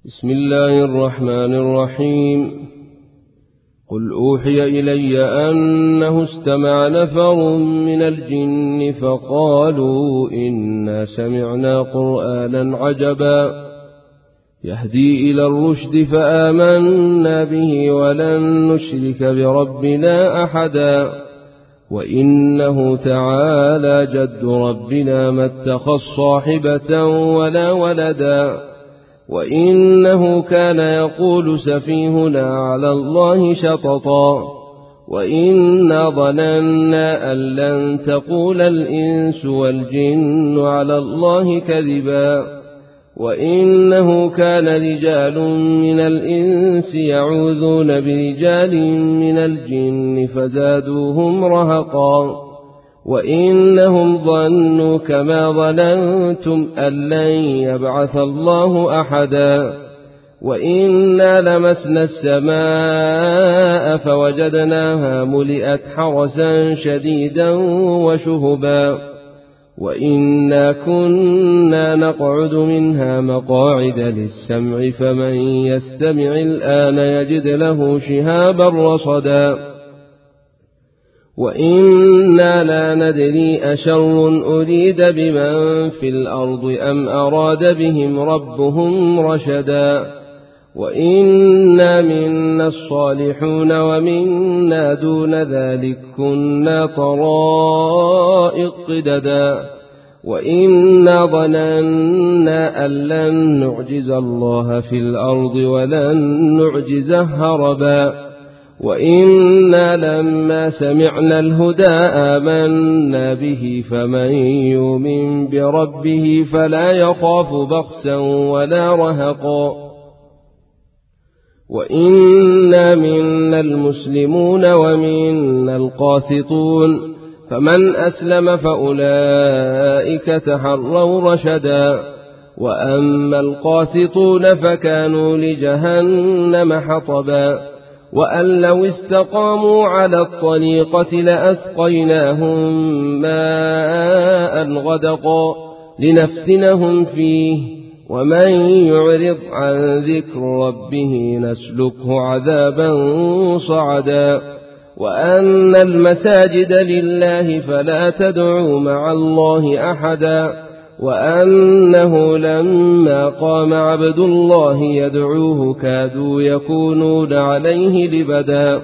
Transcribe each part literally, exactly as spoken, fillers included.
بسم الله الرحمن الرحيم. قل أوحي إلي أنه استمع نفر من الجن فقالوا إنا سمعنا قرآنا عجبا يهدي إلى الرشد فآمنا به ولن نشرك بربنا أحدا وإنه تعالى جد ربنا ما اتخذ صاحبة ولا ولدا وإنه كان يقول سفيهنا على الله شططا وإنا ظننا أن لن تقول الإنس والجن على الله كذبا وإنه كان رجال من الإنس يعوذون برجال من الجن فزادوهم رهقا وإنهم ظنوا كما ظننتم أن لن يبعث الله أحدا وإنا لمسنا السماء فوجدناها ملئت حرسا شديدا وشهبا وإنا كنا نقعد منها مقاعد للسمع فمن يستمع الآن يجد له شهابا رصدا وإنا لا ندري أشر أريد بمن في الأرض أم أراد بهم ربهم رشدا وإنا منا الصالحون ومنا دون ذلك كنا طرائق قددا وإنا ظننا أن لن نعجز الله في الأرض ولن نعجزه هربا وإنا لما سمعنا الهدى آمنا به فمن يؤمن بربه فلا يخاف بخسا ولا رهقا وإنا منا المسلمون ومنا القاسطون فمن أسلم فأولئك تحروا رشدا وأما القاسطون فكانوا لجهنم حطبا وأن لو استقاموا على الطريقة لأسقيناهم ماء غدقا لنفتنهم فيه ومن يعرض عن ذكر ربه نسلكه عذابا صعدا وأن المساجد لله فلا تدعوا مع الله أحدا وأنه لما قام عبد الله يدعوه كادوا يكونون عليه لبدا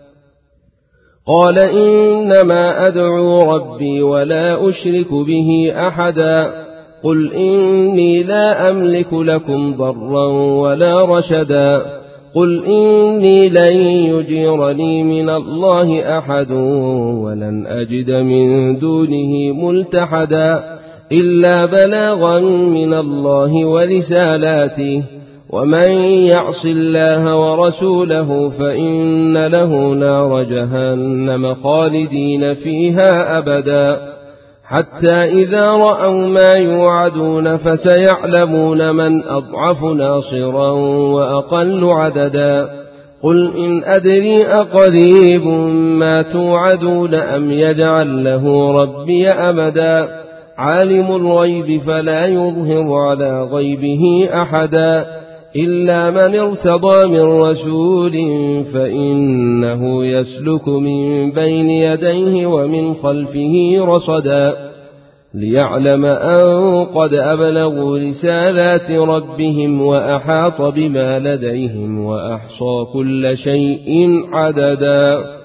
قال إنما أدعو ربي ولا أشرك به أحدا قل إني لا أملك لكم ضرا ولا رشدا قل إني لن يجيرني من الله أحد ولن أجد من دونه ملتحدا إلا بلاغا من الله ورسالاته ومن يعص الله ورسوله فإن له نار جهنم خالدين فيها أبدا حتى إذا رأوا ما يوعدون فسيعلمون من أضعف ناصرا وأقل عددا قل إن أدري أقريب ما توعدون أم يجعل له ربي أمدا عالم الغيب فلا يظهر على غيبه أحدا إلا من ارتضى من رسول فإنه يسلك من بين يديه ومن خلفه رصدا ليعلم أن قد أبلغوا رسالات ربهم وأحاط بما لديهم وأحصى كل شيء عددا.